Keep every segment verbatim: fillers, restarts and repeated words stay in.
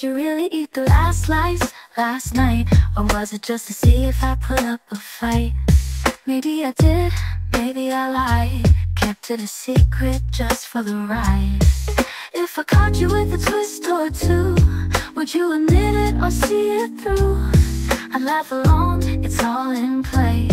Did you really eat the last slice last night? Or was it just to see if I put up a fight? Maybe I did, maybe I lied. Kept it a secret just for the ride. If I caught you with a twist or two, would you admit it or see it through? I'd laugh along, it's all in play.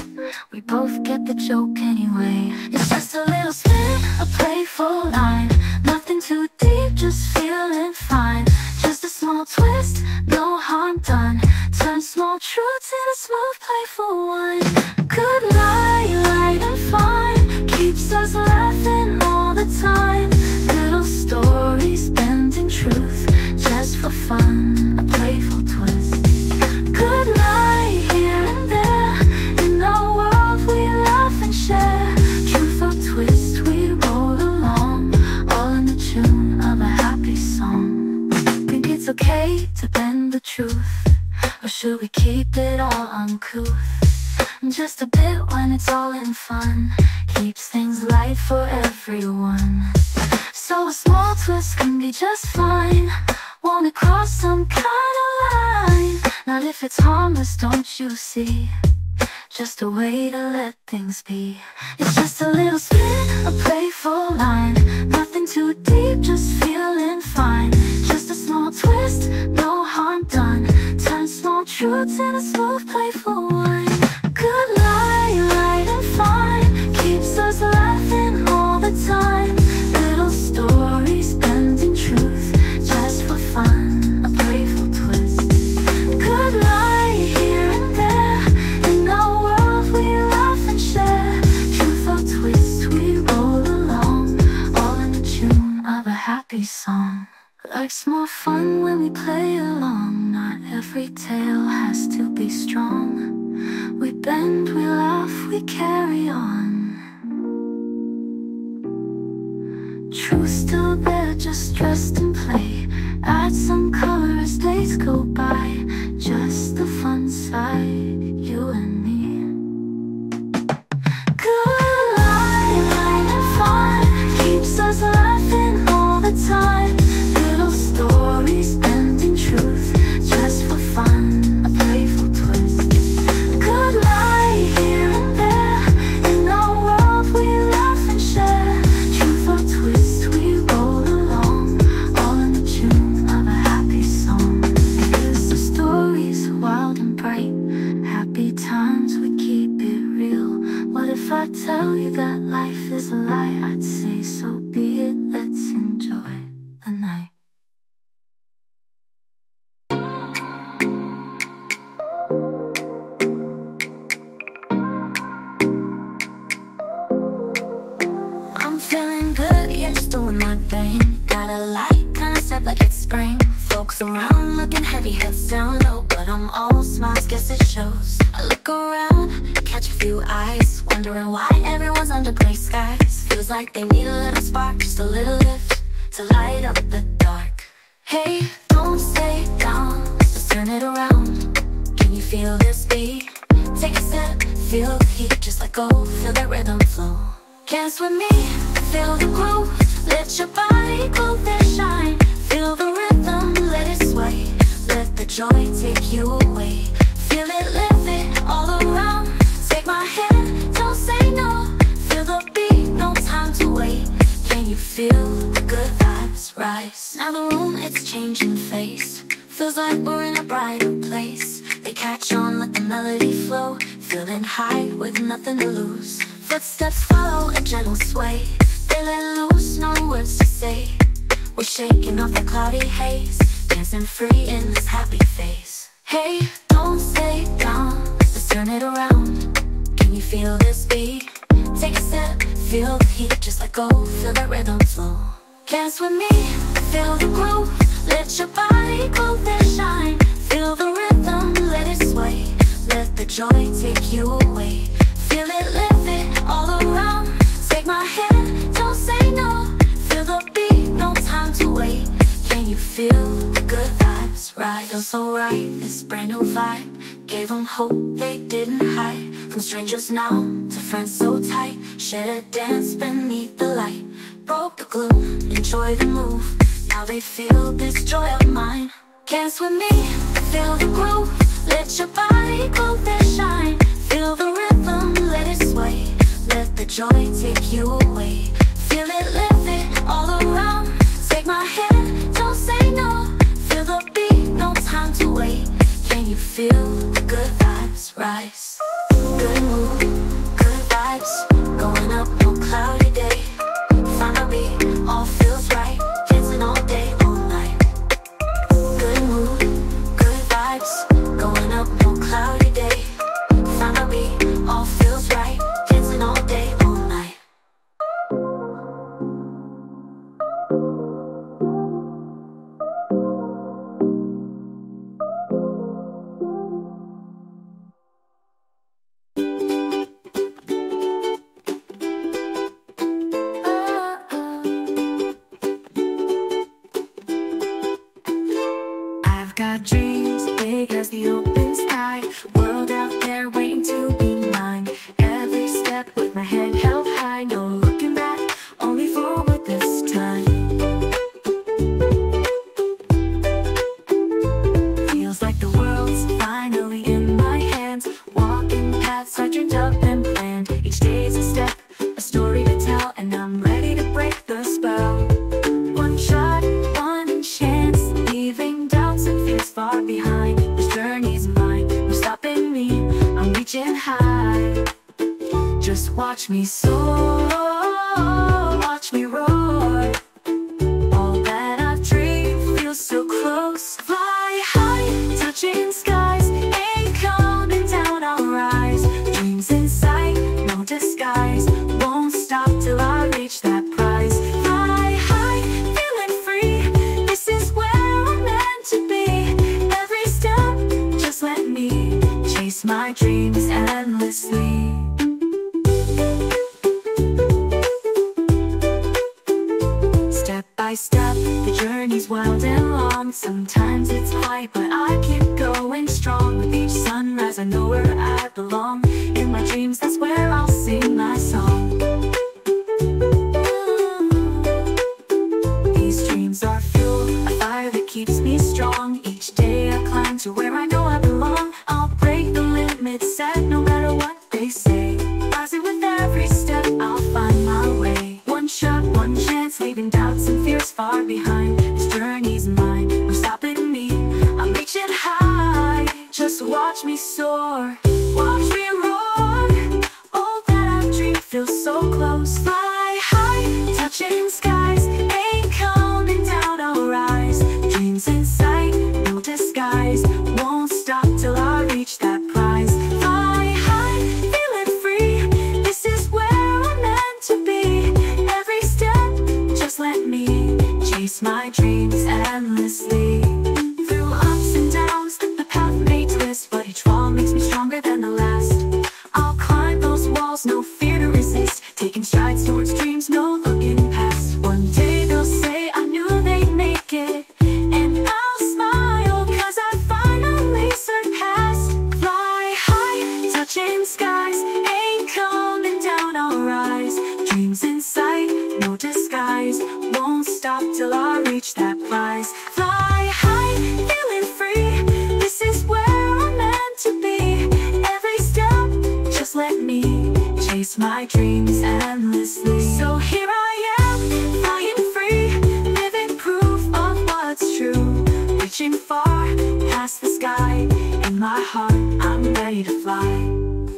We both get the joke anyway. It's just a little spin, a playful line. Nothing too deep, just feeling fine. Just a small twist, no harm done. Turn small truths into smooth, playful one. Good lie, light and fine. Keeps us laughing all the time. Little stories, bending truth, just for fun, a playful twist. Good lie, here and there. In our world we laugh and share. Truth or twist, we roll along, all in the tune of a happy song. Think it's okay to bend the truth, or should we keep it all uncouth? Just a bit when it's all in fun, keeps things light for everyone. So a small twist can be just fine. Wanna cross some kind of line? Not if it's harmless, don't you see? Just a way to let things be. It's just a little spin, a playful line. Nothing too deep, just feeling fine. Just a small twist, no harm done. Turn small truths into smooth, playful one. Good lie, light and fine. Keeps us laughing all the time. Little stories, bending truth, just for fun, a playful twist. Good lie, here and there. In our world we laugh and share. Truth or twist, we roll along, all in the tune of a happy song. Life's more fun when we play along. Not every tale has to be strong. We bend, we laugh, we carry on. Truth still there, just dressed in play. Add some color as days go by. Just the fun side, you and me. Good lie, light and fun. Keeps us laughing all the time. Little stories, bending truth, just for fun, a playful twist. Good lie, here and there. In our world we laugh and share. Truth or twist, we roll along, all in the tune of a happy song. Here's the stories, wild and bright. Happy times, we keep it real. What if I tell you that life is a lie? I'd say so be it, let's enjoy the night. I'm feeling good, yeah, just doing my thing. Got a light, kinda set like it's spring. Folks around looking heavy, heads down low, but I'm all smiles, guess it shows. I look around, catch a few eyes, wondering why everyone's under gray skies. Feels like they need a little spark, just a little lift to light up the dark. Hey, don't stay down, just turn it around. Can you feel this beat? Take a step, feel the heat, just let go, feel that rhythm flow. Dance with me, feel the groove, let your body go there, shine. Feel the rhythm, let it sway, let the joy take you away. Feel it, live it all around. Take my hand, don't say no. Feel the beat, no time to wait. Can you feel the good vibes rise? Now the room, it's changing face. Feels like we're in a brighter place. They catch on, let the melody flow. Feeling high with nothing to lose. Footsteps follow a gentle sway. They let loose, no words to say. We're shaking off the cloudy haze, dancing free in this happy phase. Hey, don't stay down, let's turn it around. Can you feel this beat? Take a step, feel the heat, just let go, feel that rhythm flow. Dance with me, feel the groove, let your body go there, shine. Feel the rhythm, let it sway, let the joy take you away. Feel it, live it all around. Take my hand, don't say no. Feel the beat, no time to wait. Can you feel the good vibes rise? Feels so right, this brand new vibe. Gave them hope they didn't hide. From strangers now to friends so tight. Shared a dance beneath the light. Broke the glue, enjoy the move. how they feel this joy of mine. Dance with me, feel the groove, let your body go there shine. Feel the rhythm, let it sway, let the joy take you away. Feel it, live it all around. Take my hand, don't say no. Feel the beat, no time to wait. Can you feel the good vibes rise? Good mood, good vibes, going up on cloudy day. Finally, all feels right, dancing all day, all night. Good mood, good vibes, going up on cloudy day. Finally, all feels right, dancing all day, all night. I've got dreams big as the open sky, world out there waiting to be mine. Every step with my head held high, no looking back, only forward this time. Feels like the world's finally in my hands, walking paths I dreamed up and planned. Each day's a step, a story to tell, and I'm ready to break the spell. One shot, one chance, leaving doubts and fears far behind. This journey's mine, no stopping me, I'm reaching high. Just watch me soar, watch me roar. All that I've dreamed feels so close. Fly high, touching skies, ain't coming down, I'll rise. Dreams in sight, no disguise, won't stop till I reach that prize. Fly high, feeling free, this is where I'm meant to be. Every step, just let me chase my dreams endlessly. Step by step, the journey's wild and long. Sometimes it's quiet, but I keep going strong. With each sunrise, I know where I belong. In my dreams, that's where I'll sing my song. These dreams are fuel, a fire that keeps me strong. Each day I climb to where I know I belong. I'll break the limits set, no matter what they say. Rising with every step, I'll find my way. One shot, one chance, leaving doubts and fears far behind. This journey's mine, no stopping me, I'm reaching high. Just watch me soar, watch me roar. All that I've dreamed feels so close. Fly high, touching skies, ain't coming down, I'll rise. Dreams in sight, no disguise, won't stop till I reach that prize. Fly high, feeling free, this is where I'm meant to be. Every step, just let me chase my dreams endlessly. Through ups and downs, the path may twist, but each fall makes me stronger than the last. I'll climb those walls, no fear to resist, taking strides towards dreams, no looking past. One day they'll say I knew they'd make it, and I'll smile cause I finally surpassed. Fly high, touching skies, ain't coming down, I'll rise. Dreams in sight, no disguise, won't stop till I reach that prize. Fly high, feeling free, this is where I'm meant to be. Every step, just let me chase my dreams endlessly. So here I am, flying free, living proof of what's true. Reaching far, past the sky, in my heart, I'm ready to fly.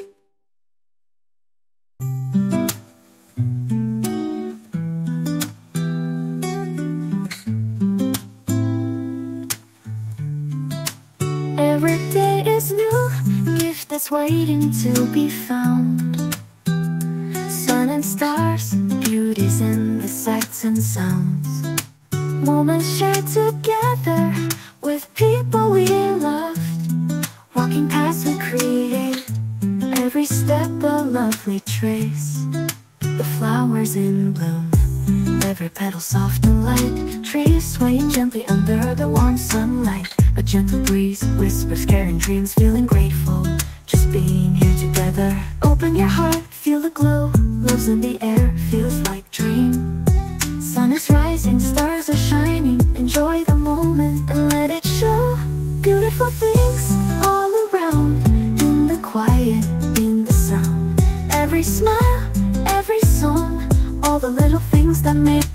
Every day is new, gift that's waiting to be found. Sun and stars, beauties in the sights and sounds. Moments shared together with people we loved. Walking past we create, every step a lovely trace. The flowers in bloom, every petal soft and light. Trees swaying gently under the warm sunlight. A gentle breeze whispers carrying dreams, feeling grateful just being here together. Open your heart, feel the glow, love's in the air, feels like dream. Sun is rising, stars are shining,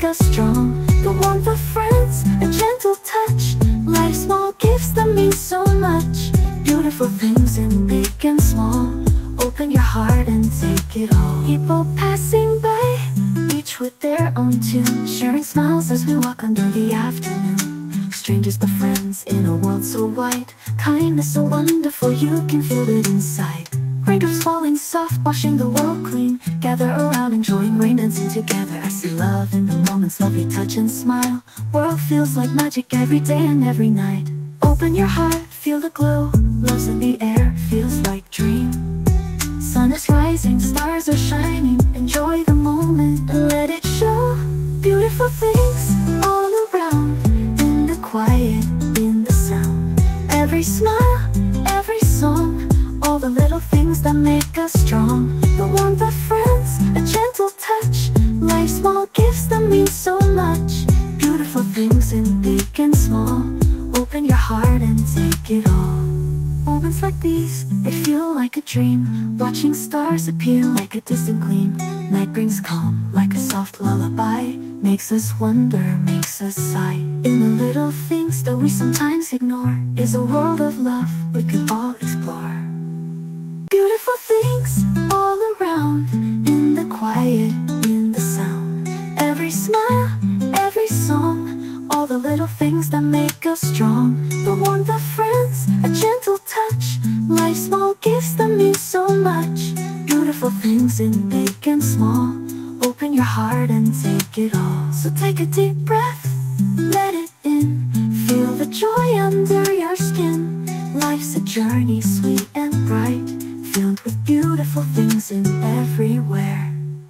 us strong. The warmth of friends, a gentle touch, life's small gifts that mean so much. Beautiful things in big and small, open your heart and take it all. People passing by, each with their own tune, sharing smiles as we walk under the afternoon. Strangers but friends in a world so wide, kindness so wonderful you can feel it inside. Raindrops falling soft, washing the world clean. Gather around, enjoying rain, dancing together. I see love in the moments, love you touch and smile. World feels like magic every day and every night. Open your heart, feel the glow. Love's in the air, feels like dream. Sun is rising, stars are shining. Enjoy the moment and let it show. Beautiful things all around, in the quiet, in the sound. Every smile, every song, all the little things that make us strong. The warmth of friends, a gentle touch, life's small gifts that mean so much. Beautiful things in big and small, open your heart and take it all. Moments like these, they feel like a dream. Watching stars appear like a distant gleam. Night brings calm like a soft lullaby, makes us wonder, makes us sigh. In the little things that we sometimes ignore is a world of love we could all explore. Beautiful things all around, in the quiet, in the sound. Every smile, every song, all the little things that make us strong. The warmth of friends, a gentle touch, life's small gifts that mean so much. Beautiful things in big and small, open your heart and take it all. So take a deep breath, let it in, feel the joy under your skin. Life's a journey sweet and bright, filled with beautiful things in everywhere.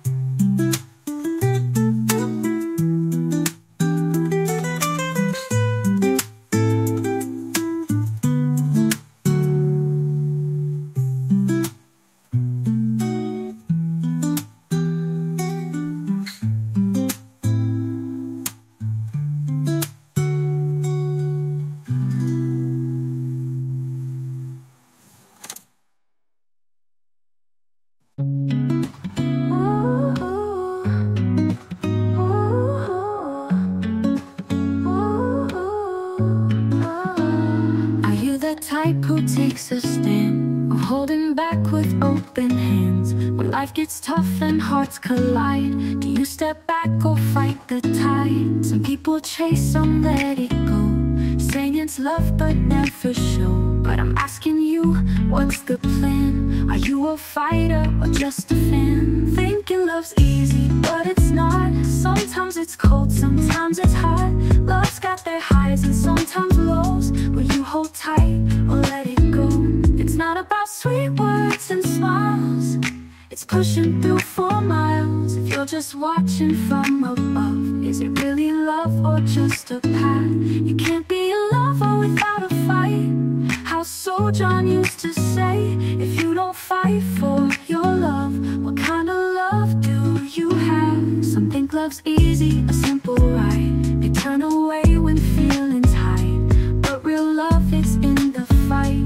Type who takes a stand, or holding back with open hands when life gets tough and hearts collide? Do you step back or fight the tide? Some people chase, some let it go, saying it's love but never show. But I'm asking you, what's the plan? Are you a fighter or just a fan? Thinking love's easy, but it's not. Sometimes it's cold, sometimes it's hot. Love's got their highs and sometimes lows. Will you hold tight or let it go? It's not about sweet words and smiles, it's pushing through for miles. If you're just watching from above, is it really love or just a path? You can't be a lover without a fight. How so John used to say, if you don't fight for your love, what kind of love do you have? Some think love's easy, a simple ride. They turn away when feelings hide, but real love is in the fight,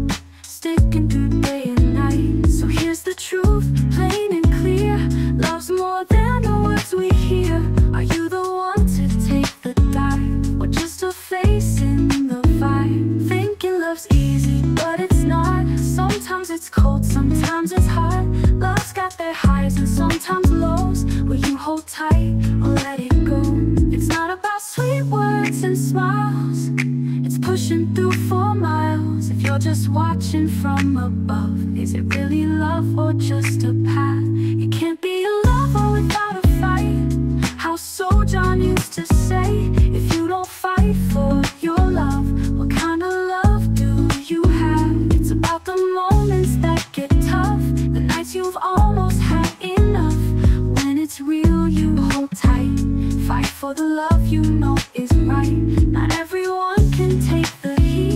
sticking through day and night. So here's the truth, plain and clear, love's more than the words we hear. Are you the one to take the dive, or just a face in the vibe? Thinking love's easy, but it's not. Sometimes it's cold, sometimes it's hot. Love's got their highs and sometimes lows. Will you hold tight or let it go? It's not about sweet words and smiles, it's pushing through for miles. If you're just watching from above, is it really love or just a path? You can't be a lover without a fight. How so John used to say, if you don't fight for your love, what kind of love do you have? It's about the moments that get tough, the nights you've almost had enough. When it's real, you hold tight, fight for the love you know is right. Not everyone can take the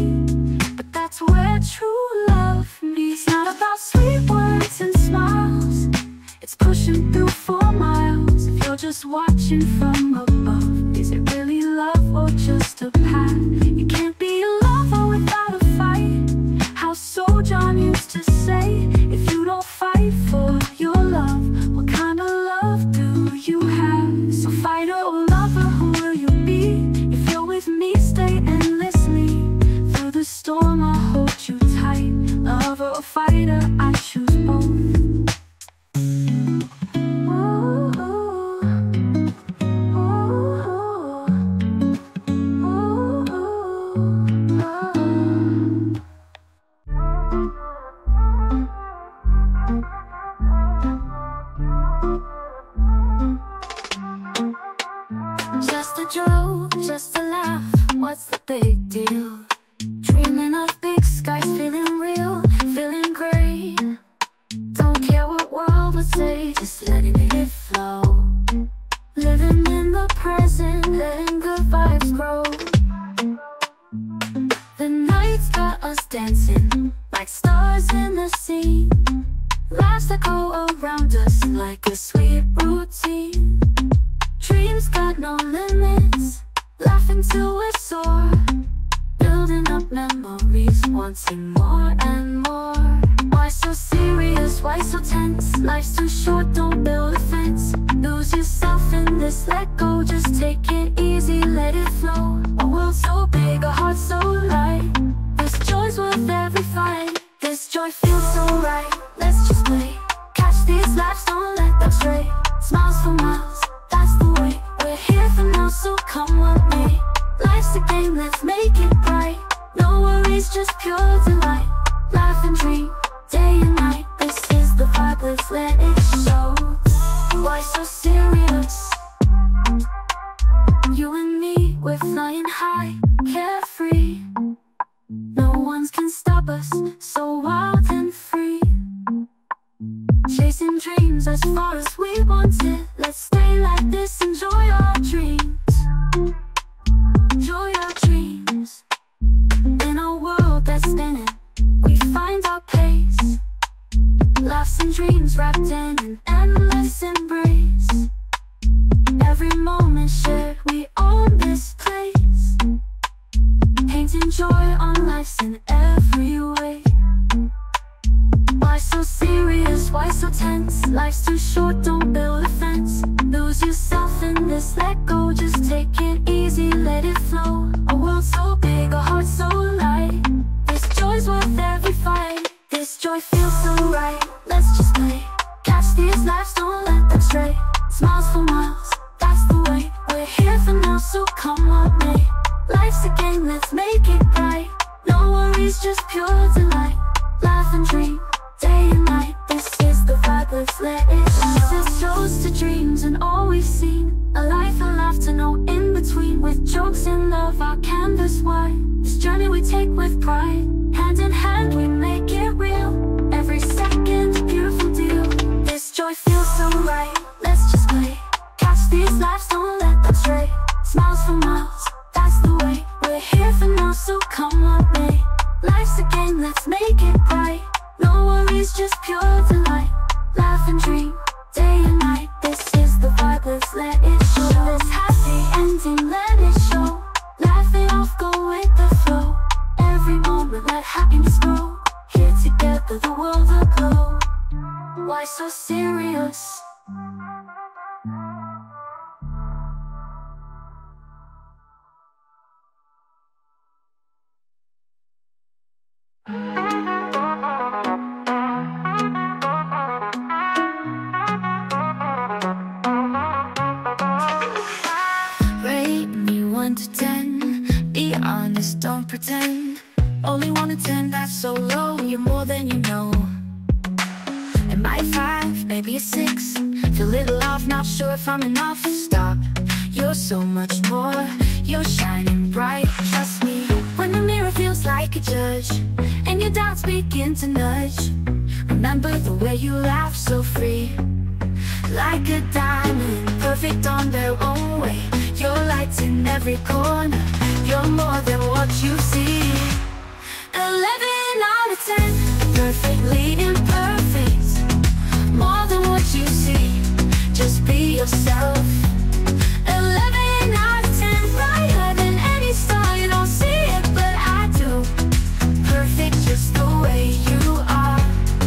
heat, but that's where true love meets. It's not about sweet words and smiles, it's pushing through for miles. If you're just watching from above, is it really love or just a path? You can't be a lover without a fight. How so John used to say, if you don't fight for your love, what kind of love do you have? So fight or love. fighter, I choose both. Just a joke, just a laugh, what's the big deal? Dreaming of big skies, feeling real, feeling great. Don't care what world would say, just letting it flow. Living in the present, letting good vibes grow. The night's got us dancing, like stars in the sea. Laughs that go around us like a sweet routine. Dreams got no limits, laughing till we're sore. Building up memories, wanting more and more. Why so serious, why so tense? Life's too short, don't build a fence. Lose yourself in this, let go, just take it easy, let it flow. A world so big, a heart so light. This joy's worth every fight. This joy feels so right, let's just play. Catch these laughs, don't let them stray. Smiles for miles, that's the way. We're here for now, so come what may. Life's a game, let's make it bright. No worries, just pure delight. Laugh and dream, day and night. This is the vibe, let's let it show. Why so serious? You and me, we're flying high, carefree. No one can stop us, so wild and free. Chasing dreams as far as we want it. Let's stay like this, enjoy our dreams. Enjoy our dreams. In a world that's spinning, we find our pace. Laughs and dreams wrapped in an endless embrace. Every moment shared, we own this place. Painting joy on lives in every way. Why so serious, why so tense? Life's too short, don't build a fence. Lose yourself in this, let go, just take it easy, let it flow. A world so big, a heart so light. This joy's worth every fight. This joy feels so right, let's just play. Catch these laughs, don't let them stray. Smiles for miles, that's the way. We're here for now, so come what may. Life's a game, let's make it bright. No worries, just pure delight. Laugh and dream, day and night. This is the vibe, let's let it show. This shows to dreams and all we've seen. A life and laughter, no in between. With jokes and love, our canvas wide. This journey we take with pride. Hand in hand, we make it real. Every second, a beautiful deal. This joy feels so right, let's just play. Catch these laughs, don't let them stray. Smiles for miles, that's the way. We're here for now, so come what may. Life's a game, let's make it bright. No worries, just pure delight. Laugh and dream, day and night. This is the vibe, let's let it show. This happy ending, let it show. Laugh it off, go with the flow. Every moment, let happiness grow. Here together, the world aglow. Why so serious? Rate me one to ten. Be honest, don't pretend. Only one to ten, that's so low. You're more than you know. Am I five? Maybe a six. Feel a little off, not sure if I'm enough. Stop, you're so much more. You're shining bright, trust me. When the mirror feels like a judge and your doubts begin to nudge, remember the way you laugh so free. Like a diamond, perfect on their own way. Your light's in every corner. You're more than what you see. Eleven out of ten, perfectly imperfect. More than what you see, just be yourself. Eleven out of ten, brighter than any star. You don't see it, but I do. Perfect just the way you are.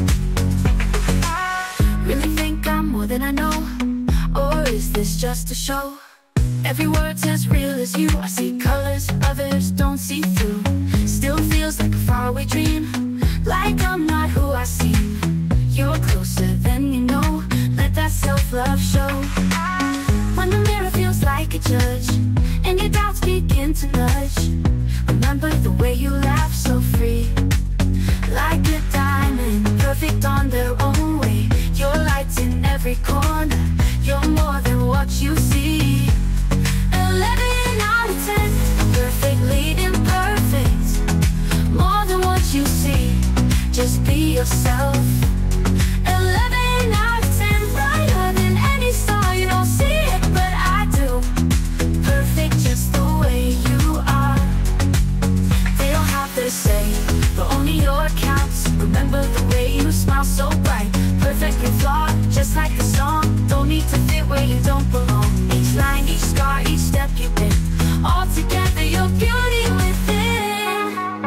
Really think I'm more than I know, or is this just a show? Every word's as real as you. I see colors others don't see through. Still feels like a faraway dream, like I'm not who I self-love show. When the mirror feels like a judge and your doubts begin to nudge, remember the way you laugh so free, like a diamond, perfect on their own way. Your light's in every corner, you're more than what you see. Eleven out of ten, perfectly imperfect, more than what you see. Just be yourself. Eleven out of ten, brighter than any star. You don't see it, but I do. Perfect just the way you are. They don't have to say, but only your counts. Remember the way you smile so bright, perfectly flawed, just like the song. Don't need to fit where you don't belong. Each line, each scar, each step you pick, all together your beauty within.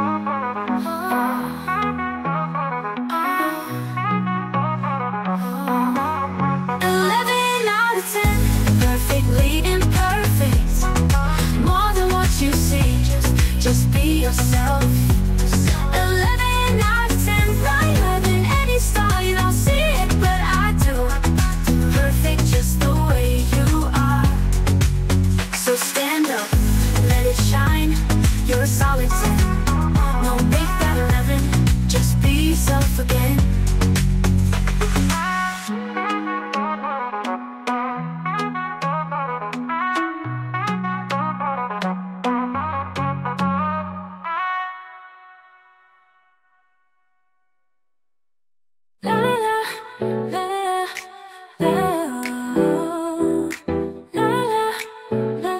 Eleven out of ten, perfectly imperfect, more than what you see. Just, just be yourself. Eleven out of ten, brighter than any star. You don't see it, but I do. Perfect just the way you are. So stand up, let it shine. You're a solid ten. No, make that eleven. Just be yourself again. La la la la la la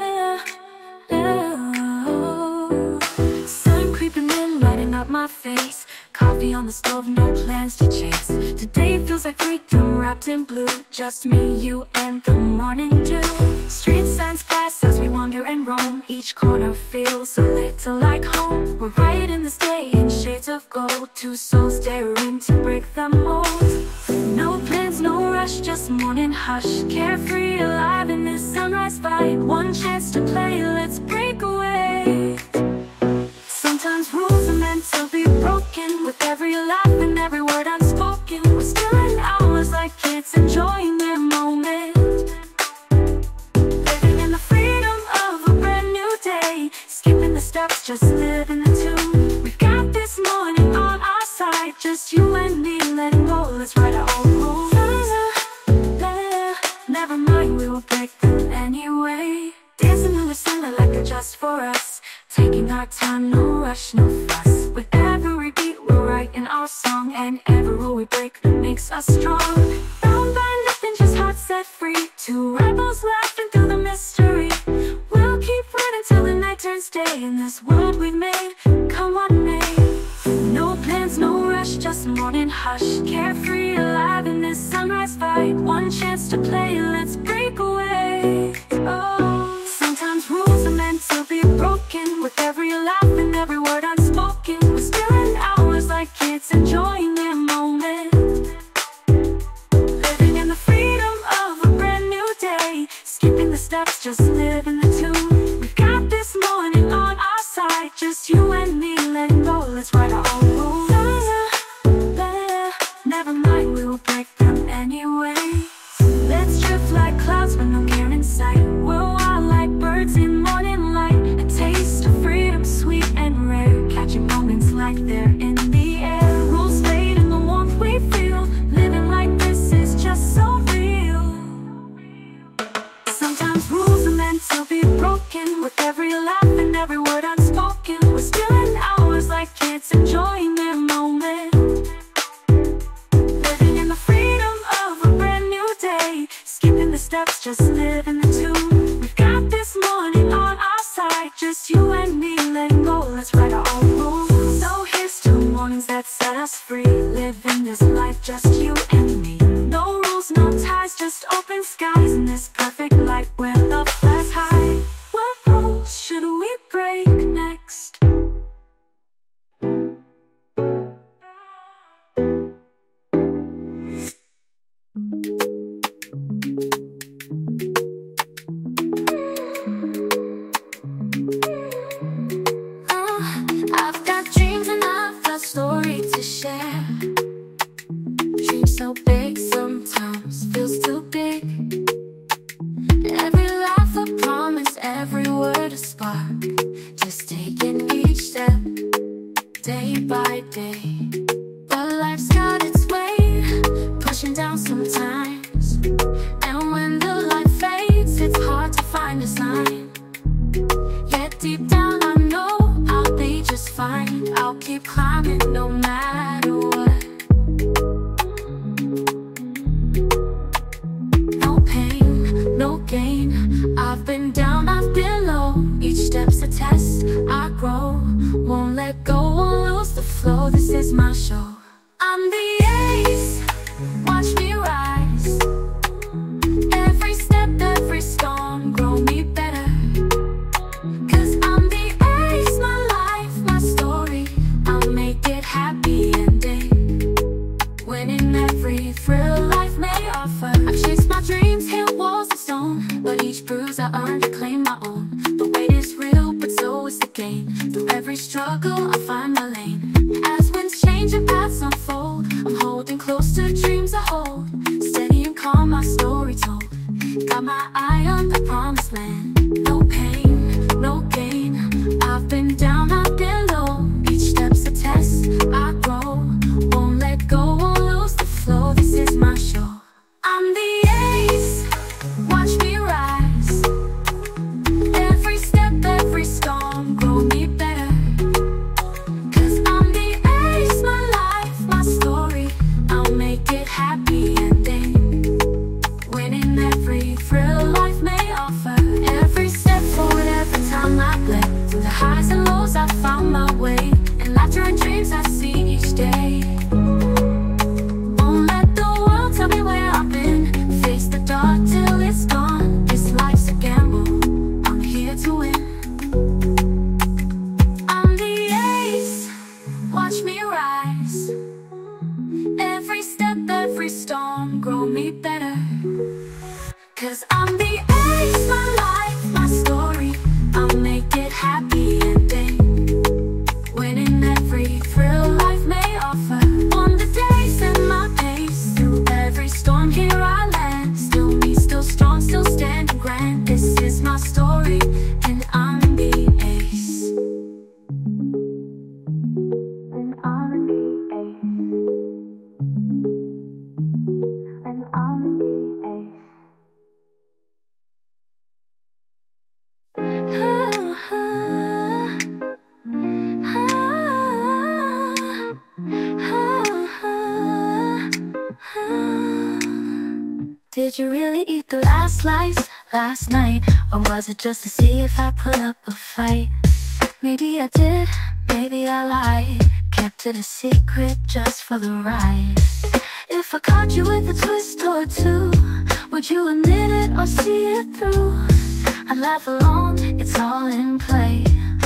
la. Sun creeping in, lighting up my face. Coffee on the stove, no plans to chase. Today feels like freedom wrapped in blue. Just me, you, and the morning dew. Street signs pass as we wander and roam. Each corner feels a little like home. We're writing this day in shades of gold. Two souls daring to break the mold. No plans, no rush, just morning hush. Carefree, alive in this sunrise vibe. One chance to play, let's break away. Sometimes rules are meant to be broken. With every laugh and every word unspoken, we're still in hours like kids enjoying their moment. Living in the freedom of a brand new day. Skipping the steps, just living the tune. We've got this morning on our side. Just you and me, letting go, let's write our own rules. Never mind, we will break them anyway. Dancing in the center like they're just for us. Taking our time, no rush, no fuss. With every beat we're writing our song, and every rule we break that makes us strong. Bound by nothing, just hearts set free. Two rebels laughing through the mystery. We'll keep running till the night turns day. In this world we've made, come what may. No plans, no rush, just morning hush. Carefree, alive in this sunrise vibe. One chance to play, let's break away. Oh, sometimes rules are meant to be broken. With every laugh and every word unspoken, we're still in hours like kids enjoying their moment. Living in the freedom of a brand new day. Skipping the steps, just living the tune. We've got this morning on our side. Just you and me, letting go, let's write our own rules. Never mind, we will break them anyway. Let's drift like clouds with no care in sight. We're wild like birds in morning light. A taste of freedom, sweet and rare. Catching moments like they're in the air. Rules fade in the warmth we feel. Living like this is just so real. Sometimes rules are meant to be broken. With every laugh and every word unspoken, we're still in hours like kids enjoying their moment. Living in the freedom of a brand new day. Skipping the steps, just living the tune. We've got this morning on our side. Just you and me, letting go, let's write our own rules. So here's to mornings that set us free. Living this life, just you and me. No rules, no ties, just open skies. In this perfect life where love flies high. What rules should we break next? So big sometimes, feels too big. down sometimes, and when the light fades, it's hard to find a sign. Yet deep down I know I'll be just fine. I'll keep climbing no matter what. No pain, no gain. I've been down, I've been low. Each step's a test, I grow. Won't let go, won't lose the flow. This is my show. I'm the ace, watch me rise. Every step, every storm, grow me better. Cause I'm the ace, my life, my story. I'll make it happy ending. Winning every thrill life may offer. I've chased my dreams, hit walls of stone, but each bruise I earned to claim my own. The weight is real, but so is the gain. Through every struggle, I find my lane. As winds change and paths unfold, I'm holding close to dreams I hold. Steady and calm, my story told. Got my eye on the promised land. No pain, no gain. I've been down, I've been low. Each step's a test, I grow. Won't let go, won't lose the flow. This is my show. I'm the ace, watch me rise. Every step, every storm, grow me better. Cause I'm the ace, my life, my story. I'll make it happy ending. Winning every thrill life may offer. Every step forward, every time I bled. Through the highs and lows I found my way. And laughter and dreams I see each day. Won't let the world tell me where I've been. Face the dark till it's gone. This life's a gamble, I'm here to win. I'm the ace, watch me rise. Every step, every storm, grow me better. Cause I'm the ace, my life, my story. I'll make it happy ending. Winning every thrill life may offer. On the days and my pace. Through every storm here I land. Still me, still strong, still standing grand. This is my story, and I'm the ace. And I'm the ace. And I'm the ace. Did you really eat the last slice last night? Or was it just to see if I put up a fight? Maybe I did, maybe I lied. Kept it a secret just for the ride. If I caught you with a twist or two, would you admit it or see it through? I'd laugh along, it's all in play.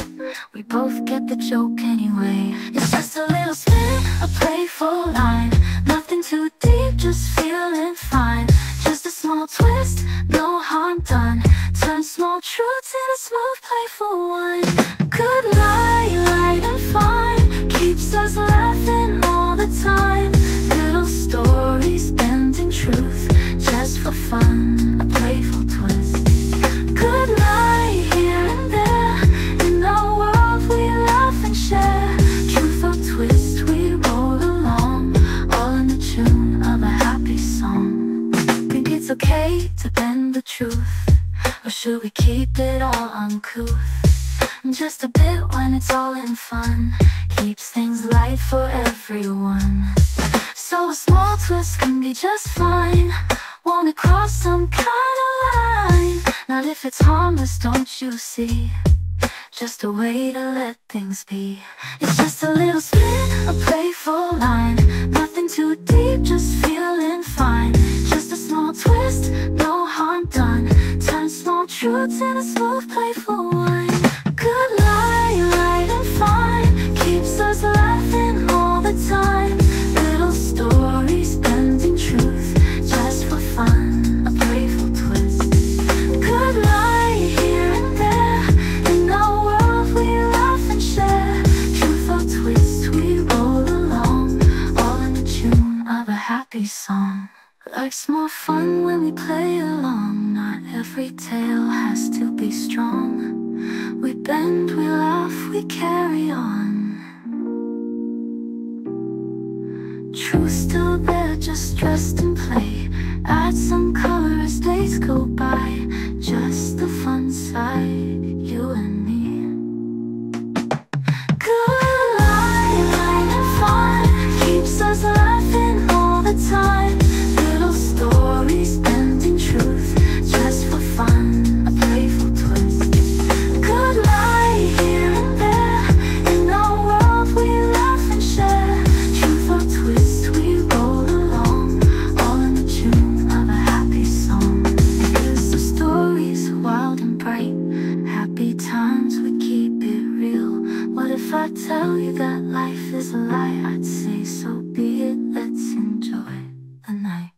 We both get the joke anyway. It's just a little spin, a playful line. Nothing too deep, just feeling fine. Just a small twist, no harm done. Turn small truths into smooth, playful wine. Good lie, light and fine. Keeps us laughing all the time. Little stories, bending truth, just for fun, a playful twist. Good lie, here and there. In our world we laugh and share. Truth or twist, we roll along, all in the tune of a happy song. Think it's okay to bend the truth, or should we keep it all uncouth? Just a bit when it's all in fun, keeps things light for everyone. So a small twist can be just fine. Wanna cross some kind of line? Not if it's harmless, don't you see? Just a way to let things be. It's just a little spin, a playful line. Nothing too deep, just feeling fine. Just a small twist, no harm done. Turn small truths into smooth, playful wine. Good lie, light and fine. Keeps us laughing all the time. Little stories, bending truth, just for fun, a playful twist. Good lie, here and there. In our world we laugh and share. Truth or twist, we roll along, all in the tune of a happy song. Life's more fun when we play along. Not every tale has to be strong. We bend, we laugh, we carry on. Truth still there, just dressed in play. days go by, just the fun side, you and me. Good life, light and fun, keeps us laughing all the time. Little stories bent in truth, just for fun, a playful twist. Good life here and there, in our world we laugh and share. Truth or twist, we roll along, all in the tune of a happy song. Here's the stories, wild and bright, happy times, we keep it real. What if I tell you that life is a lie? I'd say so be it, let's enjoy the night.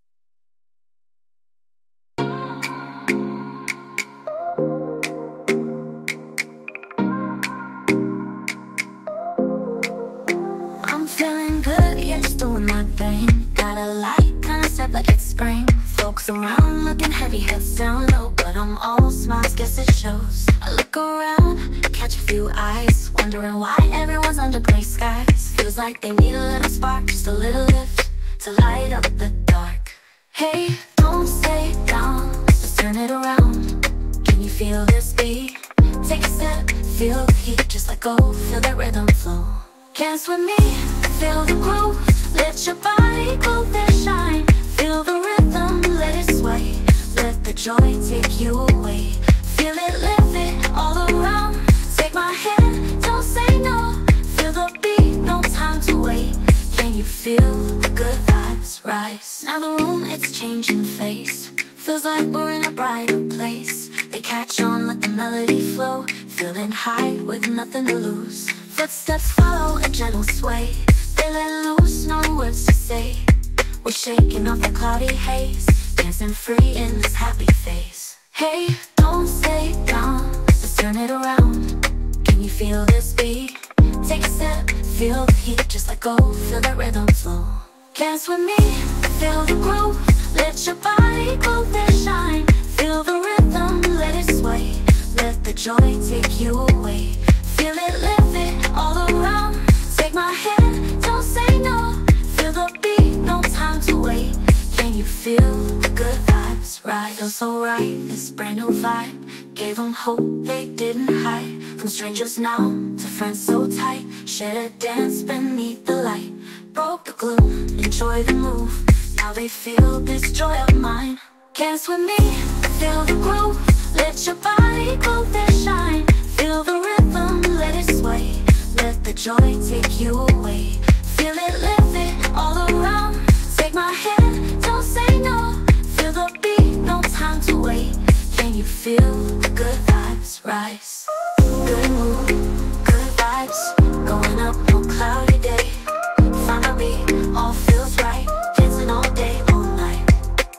I'm feeling good, yeah, just doing my thing. Got a light, kinda set like it's spring. Folks around looking heavy, heads down low, but I'm all smiles, guess it shows. I look around, catch a few eyes, wondering why everyone's under gray skies. Feels like they need a little spark, just a little lift to light up the dark. Hey, don't stay down, just turn it around. Can you feel this beat? Take a step, feel the heat, just let go, feel that rhythm flow. Dance with me, feel the groove, let your body go there, shine. Feel the rhythm, let it sway, let the joy take you away. Feel it, live it all around. Take my hand, don't say no. Feel the beat, no time to wait. Can you feel the good vibes rise? Now the room, it's changing face. Feels like we're in a brighter place. They catch on, let the melody flow. Feeling high with nothing to lose. Footsteps follow a gentle sway. They let loose, no words to say. We're shaking off the cloudy haze, dancing free in this happy phase. Hey, don't stay down, let's turn it around. Can you feel this beat? Take a step, feel the heat, just let go, feel that rhythm flow. Dance with me, feel the groove, let your body go there, shine. Feel the rhythm, let it sway, let the joy take you away. Feel it, live it all around. Take my hand, don't say no. Feel the beat, no time to wait. Can you feel the good vibes right? Feels so right, this brand new vibe gave them hope they didn't hide. From strangers now to friends so tight, shared a dance beneath the light. Broke the glue, enjoy the move, now they feel this joy of mine. Dance with me, feel the groove, let your body go there, shine. Feel the rhythm, let it sway, let the joy take you away. Feel it, live it all around. Take my hand, don't say no. Feel the beat, no time to wait. Can you feel the good vibes rise? Good mood, good vibes, going up on cloudy day. Finally, all feels right, dancing all day, all night.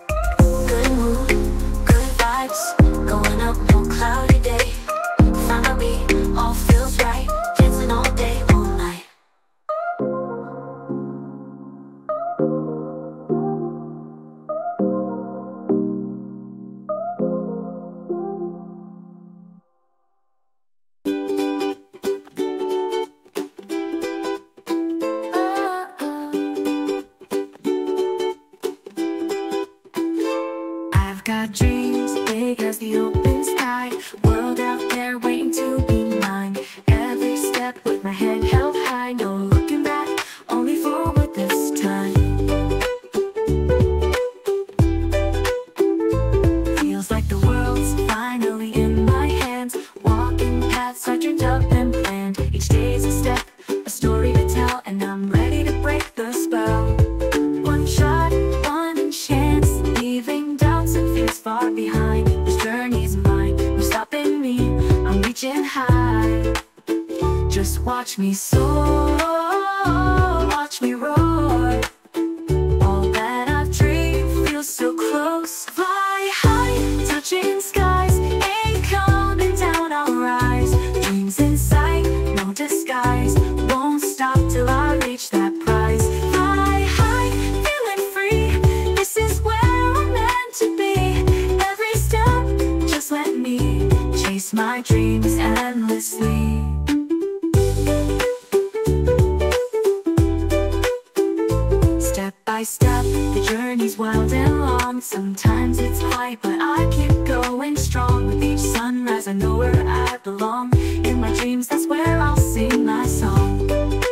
Good mood, good vibes, going up on cloudy day. Finally, all feels right, dancing all day, all night. I've got dreams big as the open sky, world out there waiting to be mine. Every step with my head held high, no looking back, only forward this time. Feels like the world's finally in my hands, walking paths I dreamed up and planned. Each day's a step, a story to tell, and I'm ready to break the spell. One shot, one chance, leaving doubts and fears far behind. This journey's mine, no stopping me, I'm reaching high. Just watch me soar, watch me roar. All that I've dreamed feels so close. Fly high, touching skies, ain't coming down, I'll rise. Dreams in sight, no disguise, won't stop till I reach that prize. Fly high, feeling free, this is where I'm meant to be. Every step, just let me chase my dreams endlessly. Step by step, stop. The journey's wild and long. Sometimes it's quiet, but I keep going strong. With each sunrise I know where I belong. In my dreams, that's where I'll sing my song.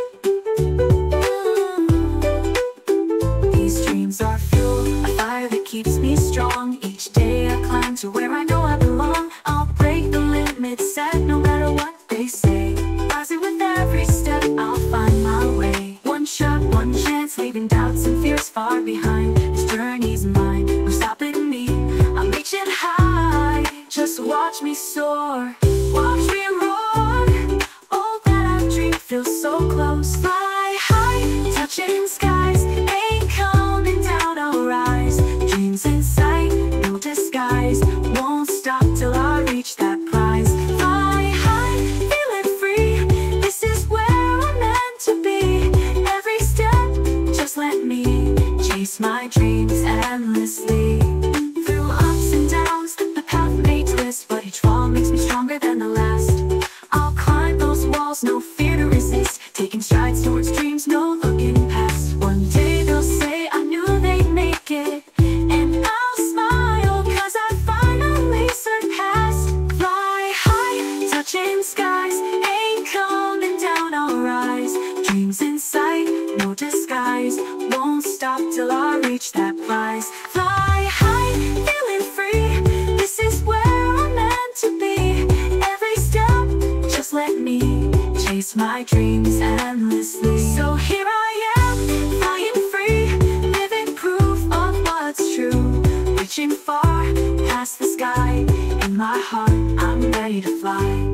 These dreams are fuel, a fire that keeps me strong. Each day I climb to where I know I belong. I'll break the limits set no matter what they say. Rising with every step, I'll find my way. One shot, one chance, leaving doubts and fears far behind. This journey's mine, no stopping me. I'll reach it high, just watch me soar. Watch me roar. All that I've dreamed feels so close. Fly high, touching skies. Ain't coming down, I'll rise. Dreams in sight, no disguise. Won't stop till I reach that prize. Fly high, feeling free. This is where I'm meant to be. Every step, just let me chase my dreams endlessly. Through ups and downs, the path may twist, but each fall makes me stronger than the last. I'll climb those walls, no fear to resist. Taking strides towards dreams, no looking past. One day they'll say I knew they'd make it, and I'll smile, cause I finally surpassed. Fly high, touching skies. Ain't coming down, I'll rise. Dreams in sight, no disguise. Won't stop till I reach that prize. Fly high, feeling free. This is where I'm meant to be. Every step, just let me chase my dreams endlessly. So here I am, flying free, living proof of what's true. Reaching far, past the sky. In my heart, I'm ready to fly.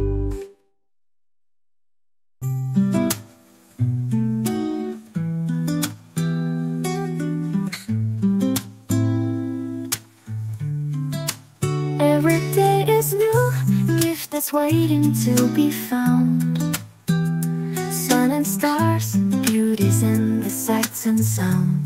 Every day is new, gift that's waiting to be found. Sun and stars, beauties in the sights and sounds.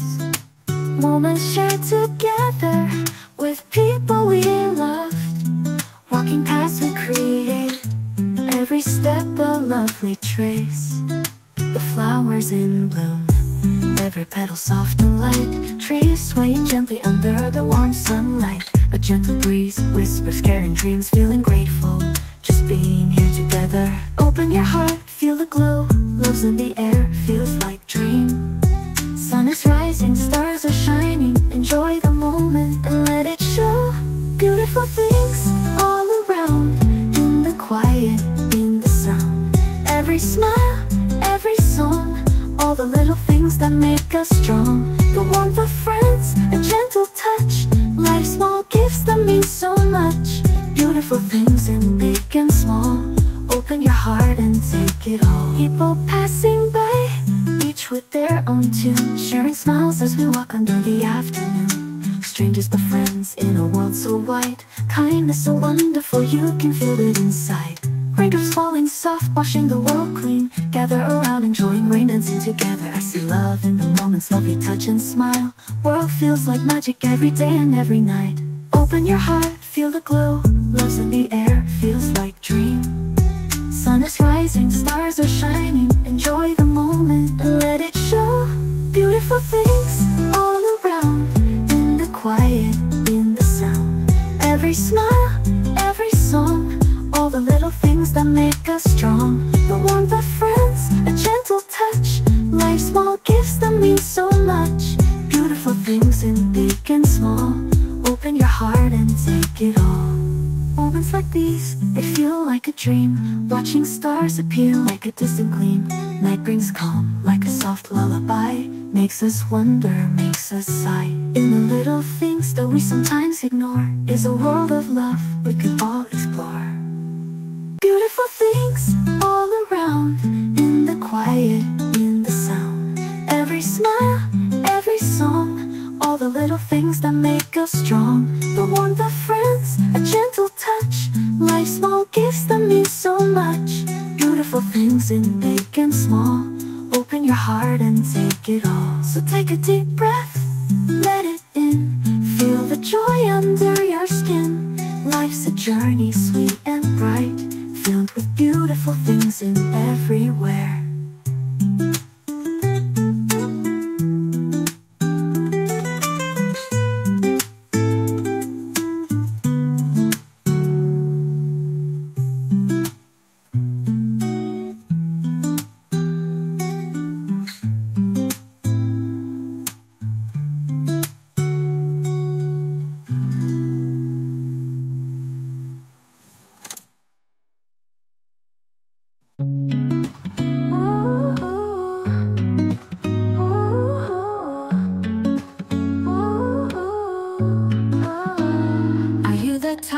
Moments shared together with people we loved. Walking past we create, every step a lovely trace. The flowers in bloom, every petal soft and light. Trees swaying gently under the warm sunlight. A gentle breeze whispers carrying dreams, feeling grateful just being here together. Open your heart, feel the glow. Love's in the air, feels like dream. Sun is rising, stars are shining. Enjoy the moment and let it show. Beautiful things all around, in the quiet, in the sound. Every smile, every song, all the little things that make us strong. The warmth of friends, a gentle touch. Life's small gifts that mean so much. Beautiful things in big and small. Open your heart and take it all. People passing by, each with their own tune. Sharing smiles as we walk under the afternoon. Strangers but friends in a world so wide. Kindness so wonderful, you can feel it inside. Raindrops falling soft, washing the world clean. Gather around, enjoying rain, dancing together. I see love in the moments, love you touch and smile. World feels like magic every day and every night. Open your heart, feel the glow. Love's in the air, feels like dream. Sun is rising, stars are shining. Enjoy the moment and let it show. Beautiful things all around, in the quiet, in the sound. Every smile, every song, all the little things that make us strong. The warmth of friends, a gentle touch. Life's small gifts that mean so much. Beautiful things in big and small. Open your heart and take it all. Moments like these, they feel like a dream. Watching stars appear like a distant gleam. Night brings calm like a soft lullaby. Makes us wonder, makes us sigh. In the little things that we sometimes ignore is a world of love we could all explore. Beautiful things all around, in the quiet, in the sound. Every smile, every song, all the little things that make us strong. The warmth of friends, a gentle touch. Life's small gifts that mean so much. Beautiful things in big and small. Open your heart and take it all. So take a deep breath, let it in. Feel the joy under your skin. Life's a journey, sweet and bright, filled with beautiful things in everywhere.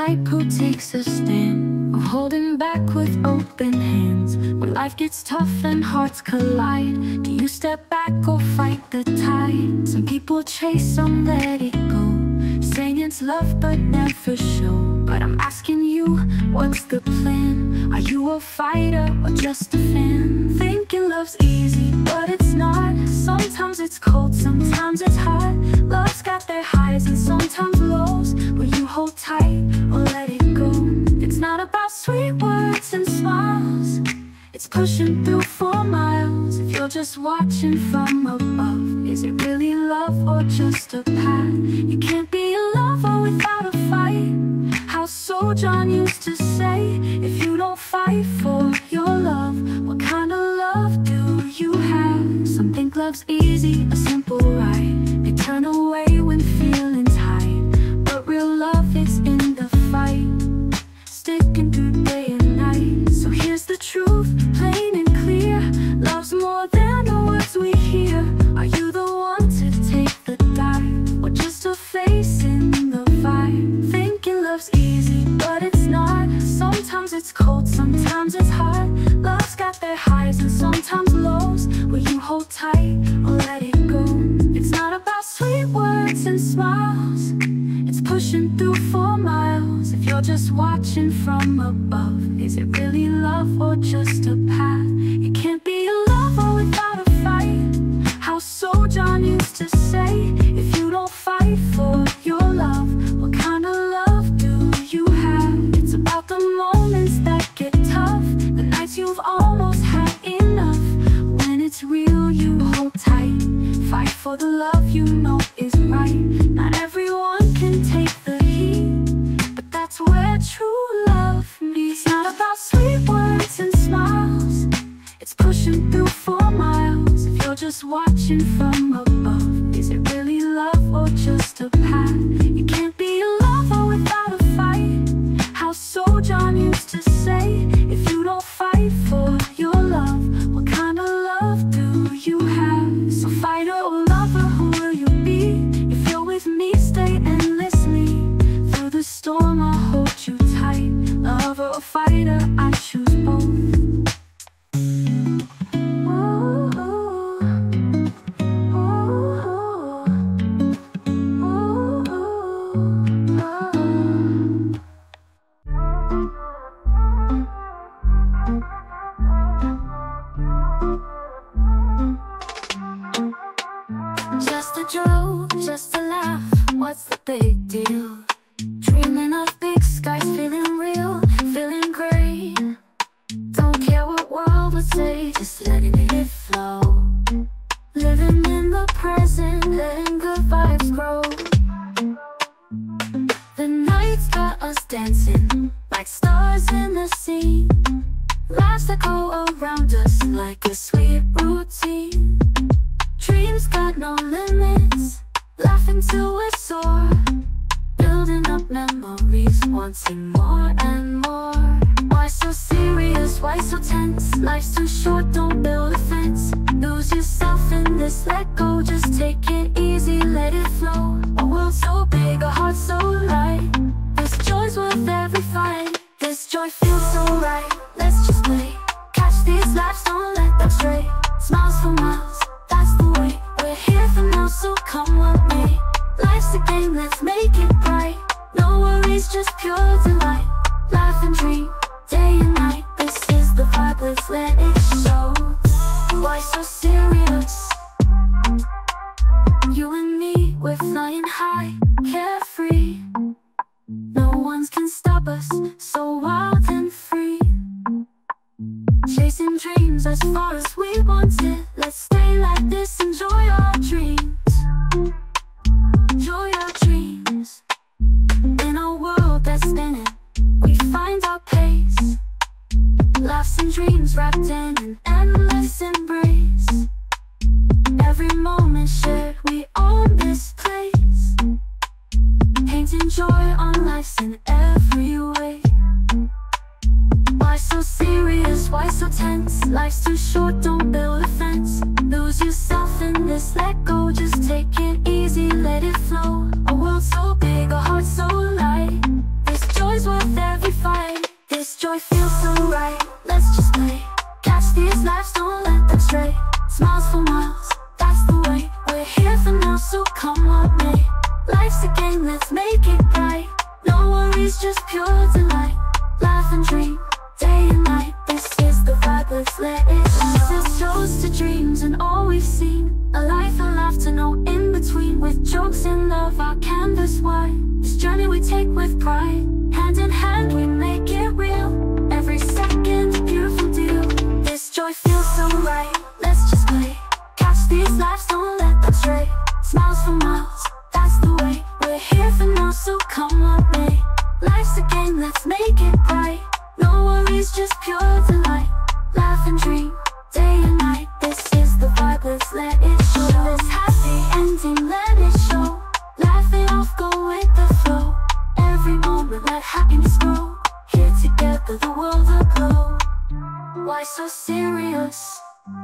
type who takes a stand, or holding back with open hands. When life gets tough and hearts collide, do you step back or fight the tide? Some people chase, some let it go, saying it's love but never show. But I'm asking you, what's the plan? Are you a fighter or just a fan? Thinking love's easy, but it's not. Sometimes it's cold, sometimes it's hot. Love's got their highs and sometimes lows. Will you hold tight or let it go? It's not about sweet words and smiles, it's pushing through for miles. If you're just watching from above, is it really love or just a path? You can't be a lover without a fight. How so John used to say, if you don't fight for your love, what kind of love do you have? Some think love's easy, a simple ride. They turn away when feelings hide, but real love is in the fight, sticking through day and night. So here's the truth, plain and clear. Love's more than the words we hear. Are you the one to take the dive, or just a face in the vibe? Thinking love's easy, but it's not. Sometimes it's cold, sometimes it's hot. Love's got their highs and sometimes lows. Will you hold tight or let it go? It's not about sweet words and smiles, it's pushing through for miles. If you're just watching from above, is it really love or just a path? You can't be a lover without a fight. How so John used to say, if you don't fight for your love, what kind of love do you have? It's about the moments that get tough, the nights you've almost had enough. When it's real, you hold tight, fight for the love you know is right. Not everyone can take the heat, but that's where true love meets. It's not about sweet words and smiles, it's pushing through for miles. If you're just watching from above, is it really love or just a path? You can't be a lover without a fight. How so John used to say, if you don't fight for your love, what kind of love do you have? So fighter or lover, who will you be? If you're with me, stay endlessly. Through the storm, I'll hold you tight. Lover or fighter, I choose both. Just a joke, just a laugh, what's the big deal? Dreaming of big skies, feeling real, feeling great. Don't care what world would say, just letting it flow. Living in the present, letting good vibes grow. The night's got us dancing like stars in the sea. Laughs that go around us like a sweet routine. Dreams got no limits, laughing till we're sore. Building up memories, wanting more and more. Why so serious, why so tense? Life's too short, don't build a fence. Lose yourself in this, let go, just take it easy, let it flow. A world so big, a heart so light. This joy's worth every fight. This joy feels so right, let's just play. Catch these laughs, don't let them stray. Smiles for miles, that's the way. We're here for now, so come what may. Life's a game, let's make it bright. No worries, just pure delight. Laugh and dream, day and night. This is the vibe, let's let it show. Why so serious? You and me, we're flying high, carefree. No one can stop us, so wild and free. Chasing dreams as far as we want it. Let's stay like this, enjoy our dreams. Enjoy our dreams. In a world that's spinning, we find our pace. Laughs and dreams wrapped in an endless embrace. Every moment shared, we own this place. Painting joy on lives in every way. Why so serious, why so tense? Life's too short, don't build a fence. Lose yourself in this, let go, just take it easy, let it flow. A world so big, a heart so light. This joy's let's make it bright. No worries, just pure delight. Laugh and dream, day and night. This is the vibe, let's let it shine. This is toast to dreams and all we've seen. A life and laughter, no in between. With jokes and love, our canvas wide. This journey we take with pride. Hand in hand, we make it real. Every second, a beautiful deal. This joy feels so right, let's just play. Catch these laughs, don't let them stray. Smiles for miles, that's the way. We're here for now, so come what may. Life's a game, let's make it bright. No worries, just pure delight. Laugh and dream, day and night. This is the vibe, let's let it show. This happy ending, let it show. Laugh it off, go with the flow. Every moment, let happiness grow. Here together, the world aglow. Why so serious?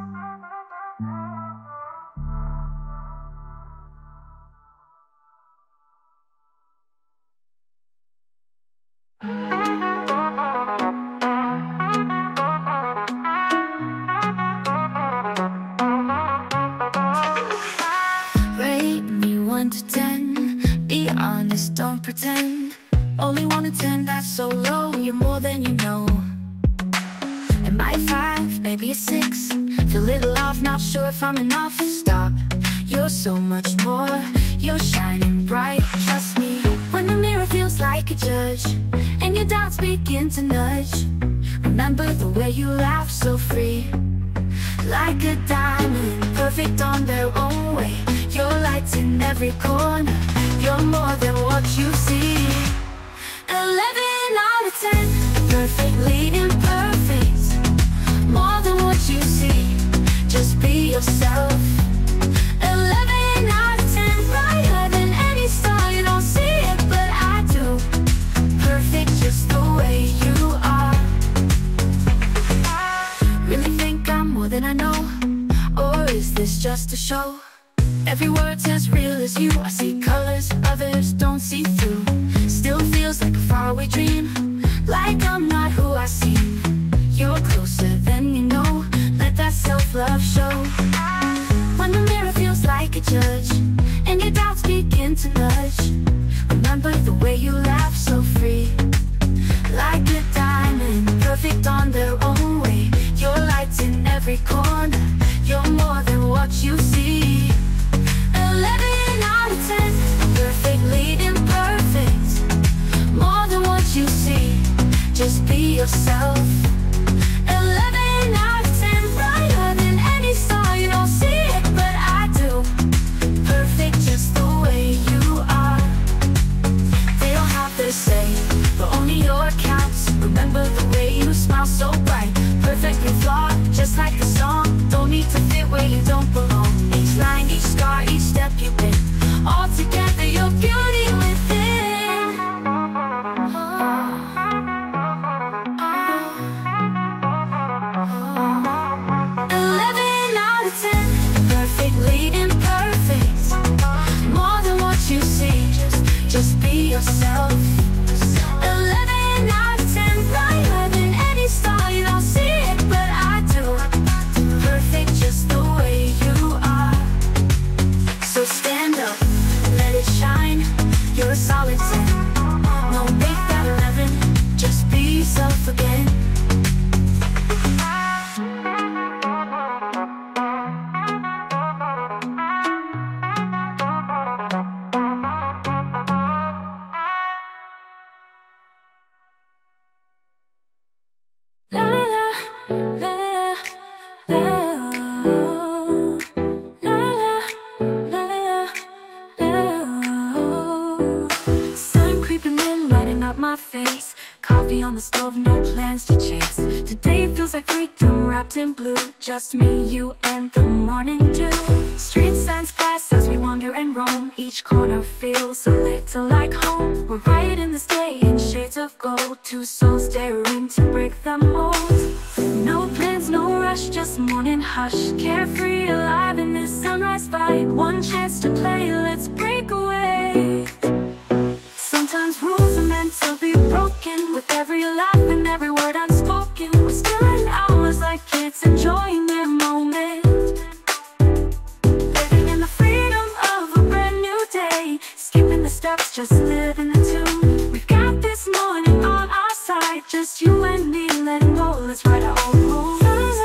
Rate me one to ten. Be honest, don't pretend. Only one to ten, that's so low. You're more than you know. Am I five? Maybe a six. Feel a little off, not sure if I'm enough. Stop, you're so much more. You're shining bright, trust me. When the mirror feels like a judge and your doubts begin to nudge, remember the way you laugh so free. Like a diamond, perfect on their own way. Your light's in every corner. You're more than what you see. Eleven out of ten, perfectly imperfect. More than what you see, just be yourself. Eleven out of ten, brighter than any star. You don't see it, but I do. Perfect just the way you are. Really think I'm more than I know? Or is this just a show? Every word's as real as you. I see colors others don't see through. Still feels like a faraway dream. Like I'm not who I seem. You're closer than you know. Let that self-love show. When the mirror feels like a judge and your doubts begin to nudge, remember the way you laugh so free. Like a diamond, perfect on their own way. Your light's in every corner. You're more than what you see. Eleven out of ten, perfectly imperfect. More than what you see, just be yourself. Eleven out of ten, brighter than any star. You don't see it, but I do. Perfect just the way you are. They all have their say, but only your counts. Remember the way you smile so bright. Perfectly flawed, just like the song. Don't need to fit where you don't belong. Each line, each scar, each step you take. All together, your beauty within. Oh, oh. Eleven out of ten, perfectly imperfect. More than what you see, just, just be yourself. Eleven out of ten, brighter than any star. You don't see it, but I do. Perfect just the way you are. So stand up, let it shine. You're a solid ten. No, make that eleven. Just be yourself again. La la la la la la la. Sun creeping in, lighting up my face. Coffee on the stove, no plans to chase. Today feels like freedom wrapped in blue. Just me, you, and the morning dew. Street signs pass as we wander and roam. Each corner feels a little like home. We're writing this day in shades of gold. Two souls daring to break the mold. No plans, no rush, just morning hush. Carefree, alive in this sunrise vibe. One chance to play, let's break away. Sometimes rules are meant to be broken. With every laugh and every word unspoken, we're still in hours like kids enjoying their moment. Living in the freedom of a brand new day. Skipping the start steps, just live in the tune. We've got this morning on our side, just you and me, letting go, let's write our own rules.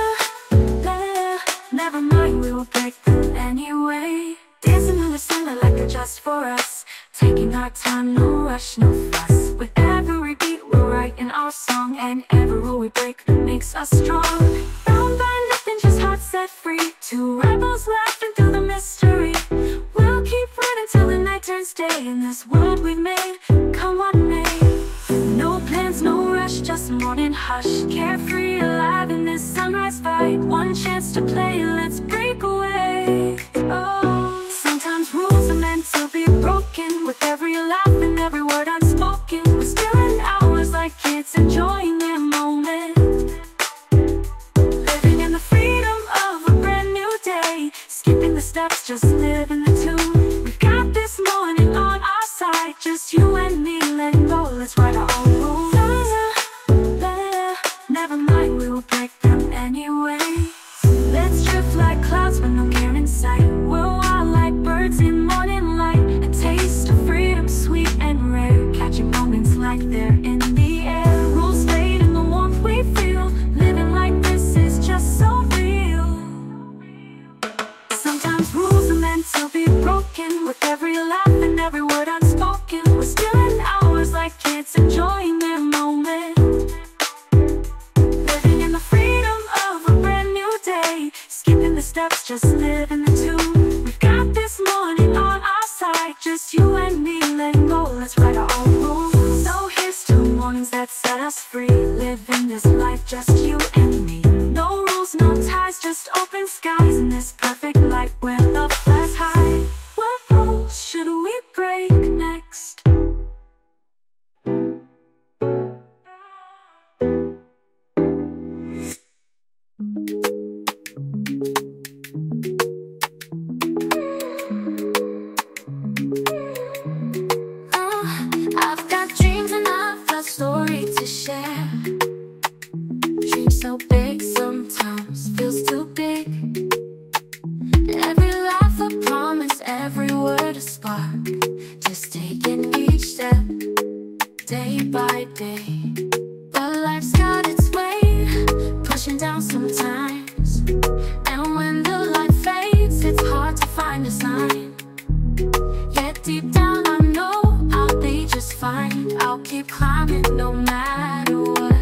Never mind, we will break them anyway. Dancing in the center like they're just for us, taking our time, no rush, no fuss. With every beat we're writing our song, and every rule we break makes us strong. Bound by nothing, just hearts set free. Two rebels laughing through the mystery. We'll keep running till the night turns day. In this world we've made, come what may. No plans, no rush, just morning hush. Carefree, alive in this sunrise fight. One chance to play, let's break away. Oh, sometimes rules are meant to be broken. With every laugh and every word unspoken, we're still in hours like kids enjoying their moment. Living in the freedom of a brand new day. Skipping the steps, just live in the tune. We've got this morning on our side, just you and me, letting go, let's write our own rules. Never mind, we will break them anyway. Let's drift like clouds with no care in sight. We're wild like birds in morning light. A taste of freedom, sweet and rare. Catching moments like they're in the air. Rules fade in the warmth we feel. Living like this is just so real. Sometimes rules are meant to be broken. With every laugh and every word unspoken, we're still in hours like kids enjoying their moment. Skipping the steps, just live in the tune. We've got this morning on our side, just you and me, letting go, let's write our own rules. So here's to mornings that set us free. Living this life, just you and me. No rules, no ties, just open skies. In this perfect light where love flies high. What rules should we break next? Story to share. Dreams so big, sometimes feels too big. Every laugh a promise, every word a spark. Just taking each step, day by day. But life's got its way, pushing down sometimes. And when the light fades, it's hard to find a sign. Yet deep down I know I'll be just fine. I'll keep climbing no matter what.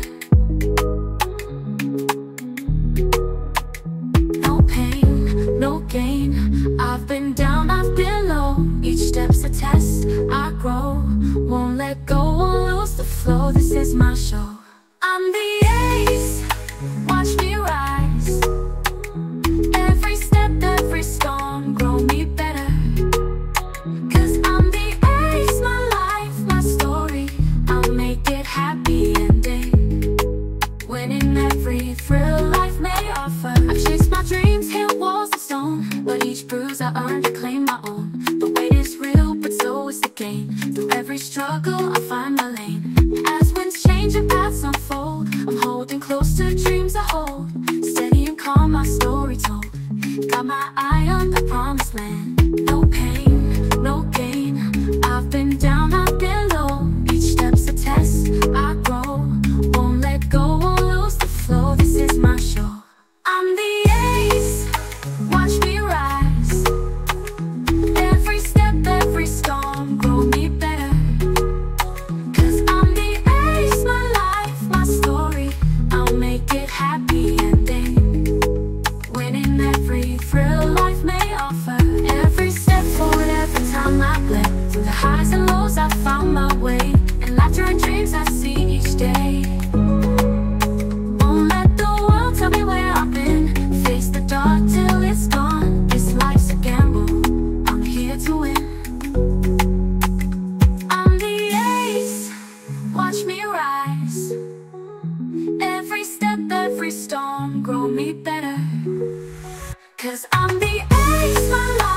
No pain, no gain. I've been down, I've been low. Each step's a test, I grow. Won't let go, won't lose the flow. This is my show. I'm the ace, watch me rise. Every step, every storm, grow me better. Happy ending, winning every thrill life may offer. I've chased my dreams, hit walls of stone, but each bruise I earned to claim my own. The weight is real, but so is the gain. Through every struggle, I find my lane. As winds change and paths unfold, I'm holding close to dreams I hold. Steady and calm, my story told. Got my eye on the promised land. No pain, no gain. I've been down, I've been low. Each step's a test, I grow. Won't let go, won't lose the flow. This is my show. I'm the ace, watch me rise. Every step, every storm, grow me better. Cause I'm the ace, my life, my story. I'll make it happy ending, winning every thrill life may offer. Every step forward, every time I bled. Through the highs and lows I found my way. And laughter and dreams I see each day. Won't let the world tell me where I've been. Face the dark till it's gone. This life's a gamble, I'm here to win. I'm the ace, watch me rise. Every step, every storm, grow me better. Cause I'm the ace, my life.